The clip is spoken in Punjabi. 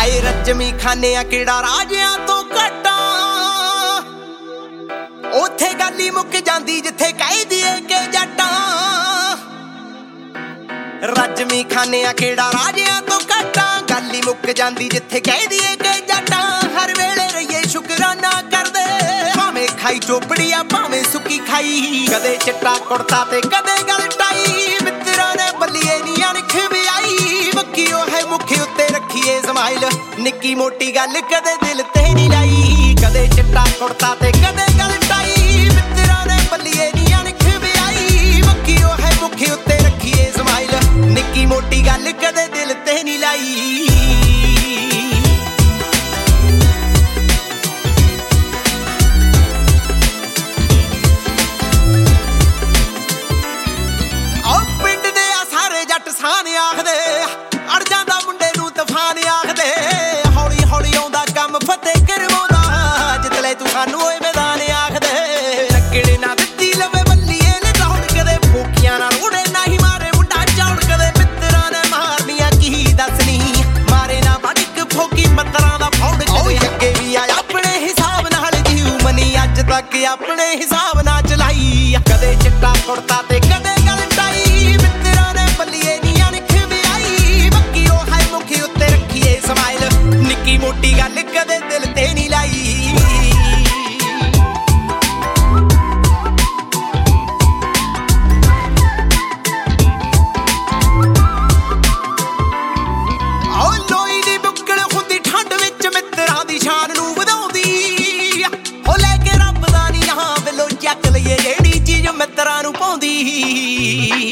ਹਾਏ ਰੱਜਵੀਂ ਖਾਨੇ ਆ ਕਿਹੜਾ ਰਾਜਿਆਂ ਤੋਂ ਘਟਾ ਉੱਥੇ ਗੱਲ ਹੀ ਮੁੱਕ ਜਾਂਦੀ ਜਿੱਥੇ ਕਹਿ ਦੀਏ ਕਿ ਜੱਟਾਂ ਰੱਜਵੀਂ ਖਾਨੇ ਆ ਕਿਹੜਾ ਰਾਜਿਆਂ ਤੋਂ ਘਟਾ ਗੱਲ ਹੀ ਮੁੱਕ ਜਾਂਦੀ ਜਿੱਥੇ ਕਹਿ ਦੀਏ ਕਿ ਜੱਟਾਂ ਹਰ ਵੇਲੇ ਰਹੀਏ ਸ਼ੁਕਰਾਨਾ ਕਰਦੇ ਭਾਵੇਂ ਖਾਈ ਚੋਪੜੀਆਂ ਭਾਵੇਂ ਸੁੱਕੀ ਖਾਈ ਕਦੇ ਚਿੱਟਾ ਕੁੜਤਾ ਤੇ ਕਦੇ ਗਲ ਟਾਈ ਮਿੱਤਰਾਂ ਨੇ ਬੱਲੀਏ ਨੀ ਅਣਖ ਵਿਆਈ ਮੱਕੀਓ ਹੈ ਮੁੱਖ ਉੱਤੇ ਰੱਖੀਏ ਸਮਾਈਲ ਨਿੱਕੀ ਮੋਟੀ ਗੱਲ ਕਦੇ ਦਿਲ ਤੇ ਨੀ ਲਾਈ ਕਦੇ ਚਿੱਟਾ ਕੁੜਤਾ ਤੇ ਕਦੇ ਗਲ ਟਾਈ ਮਿੱਤਰਾਂ ਨੇ ਬੱਲੀਏ ਨੀ ਅਣਖ ਵਿਆਈ ਮੱਕੀਓ ਹੈ ਮੁੱਖ ਉੱਤੇ ਰੱਖੀਏ ਸਮਾਈਲ ਨਿੱਕੀ ਮੋਟੀ ਗੱਲ ਕਦੇ ਦਿਲ ਤੇ ਨੀ ਲਾਈ ਸਾਨ ਆਖਦੇ ਅੜ ਜਾਂਦਾ ਮੁੰਡੇ ਨੂੰ ਤੂਫਾਨ ਆਖਦੇ ਹੌਲੀ ਹੌਲੀ ਆਉਂਦਾ ਕੰਮ ਫਤਿਹ ਕਰਵਾਉਂਦਾ ਜਿੱਤਲੇ ਤੂੰ ਸਾਨੂੰ ਓਏ ਮੈਦਾਨ ਆਖਦੇ ਲੱਕੜੇ ਨਾ ਦਿੱਤੀ ਲਵੇ ਬੱਲੀਏ ਨੇ ਦੌੜ ਕਦੇ ਫੋਕੀਆਂ ਨਾਲ ਉੜੇ ਨਹੀਂ ਮਾਰੇ ਮੁੰਡਾ ਚੌੜ ਕਦੇ ਮਿੱਤਰਾਂ ਨੇ ਮਾਰਨੀਆਂ ਕੀ ਦੱਸਣੀ ਮਾਰੇ ਨਾ ਵੱਢ ਫੋਕੀ ਮੱਤਰਾਂ ਦਾ ਫੌੜ ਕਦੇ ਅੱਗੇ ਵੀ ਆ ਆਪਣੇ ਹਿਸਾਬ ਨਾਲ ਜੀਉ ਮਨੀ ਅੱਜ ਤੱਕ ਆਪਣੇ ਹਿਸਾਬ ਨਾਲ ਚਲਾਈ ਕਦੇ ਚਿੱਟਾ ਕੁੜਤਾ ਤੇ ਕਦੇ ਗਲ ਟਾਈ ਮਿੱਤਰਾਂ ਨੇ ਬੱਲੀਏ ਨਿੱਕੀ ਮੋਟੀ ਗੱਲ ਕਦੇ ਦਿਲ ਤੇ ਨੀ ਲਾਈ ਆਹ ਲੋਈ ਦੀ ਬੁੱਕਲ ਹੁੰਦੀ ਠੰਡ ਵਿੱਚ ਮਿੱਤਰਾਂ ਦੀ ਸ਼ਾਨ ਨੂੰ ਵਧਾਉਂਦੀ ਹੋ ਲੈ ਕੇ ਰੱਬ ਦਾ ਨੀ ਹਾਂ ਬਿੱਲੋ ਚੱਕ ਲਈਏ ਜਿਹੜੀ ਚੀਜ਼ ਮਿੱਤਰਾਂ ਨੂੰ ਪਾਉਂਦੀ